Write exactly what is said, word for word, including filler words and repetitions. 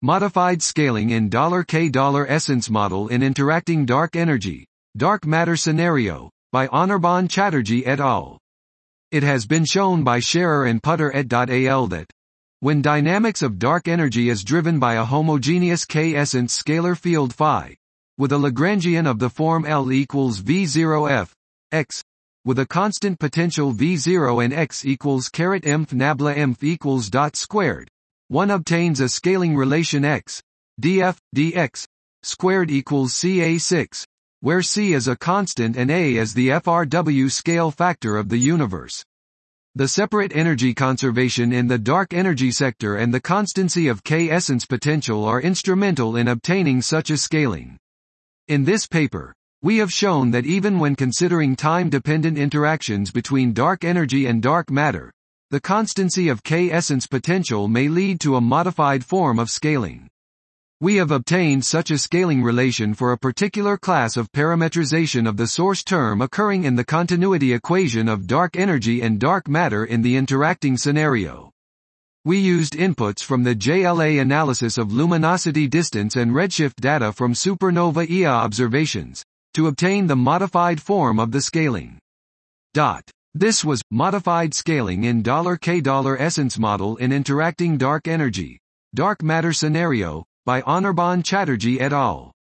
Modified Scaling in $K-Essence Model in Interacting Dark Energy, Dark Matter Scenario, by Anirban Chatterjee et al. It has been shown by Scherer and Putter et al. That when dynamics of dark energy is driven by a homogeneous K-essence scalar field phi, with a Lagrangian of the form L equals V zero F, X, with a constant potential V zero and X equals caret M nabla M equals dot squared, one obtains a scaling relation X, df, dx, squared equals C A six, where C is a constant and A is the F R W scale factor of the universe. The separate energy conservation in the dark energy sector and the constancy of K-essence potential are instrumental in obtaining such a scaling. In this paper, we have shown that even when considering time-dependent interactions between dark energy and dark matter, the constancy of K-essence potential may lead to a modified form of scaling. We have obtained such a scaling relation for a particular class of parametrization of the source term occurring in the continuity equation of dark energy and dark matter in the interacting scenario. We used inputs from the J L A analysis of luminosity distance and redshift data from supernova E A observations, to obtain the modified form of the scaling. Dot. This was Modified Scaling in $K-Essence Model in Interacting Dark Energy, Dark Matter Scenario, by Anirban Chatterjee et al.